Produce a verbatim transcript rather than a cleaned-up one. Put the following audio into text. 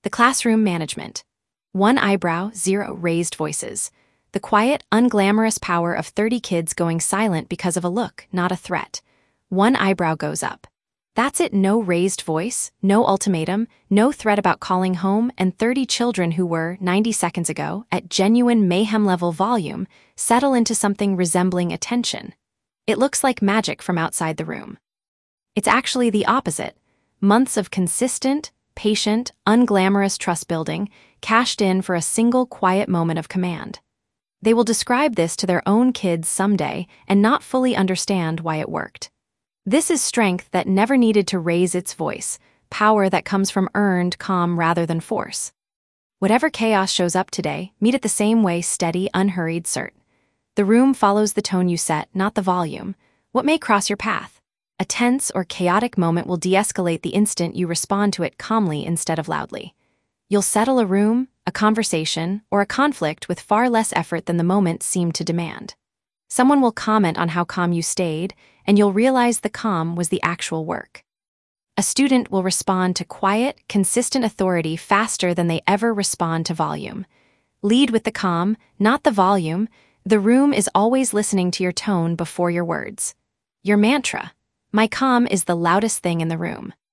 The classroom management. One eyebrow, zero raised voices. The quiet, unglamorous power of thirty kids going silent because of a look, not a threat. One eyebrow goes up. That's it, no raised voice, no ultimatum, no threat about calling home, and thirty children who were, ninety seconds ago, at genuine mayhem-level volume, settle into something resembling attention. It looks like magic from outside the room. It's actually the opposite. Months of consistent, patient, unglamorous trust-building, cashed in for a single quiet moment of command. They will describe this to their own kids someday and not fully understand why it worked. This is strength that never needed to raise its voice, power that comes from earned calm rather than force. Whatever chaos shows up today, meet it the same way, steady, unhurried, cert. The room follows the tone you set, not the volume. What may cross your path? A tense or chaotic moment will de-escalate the instant you respond to it calmly instead of loudly. You'll settle a room, a conversation, or a conflict with far less effort than the moment seemed to demand. Someone will comment on how calm you stayed, and you'll realize the calm was the actual work. A student will respond to quiet, consistent authority faster than they ever respond to volume. Lead with the calm, not the volume. The room is always listening to your tone before your words. Your mantra: my calm is the loudest thing in the room.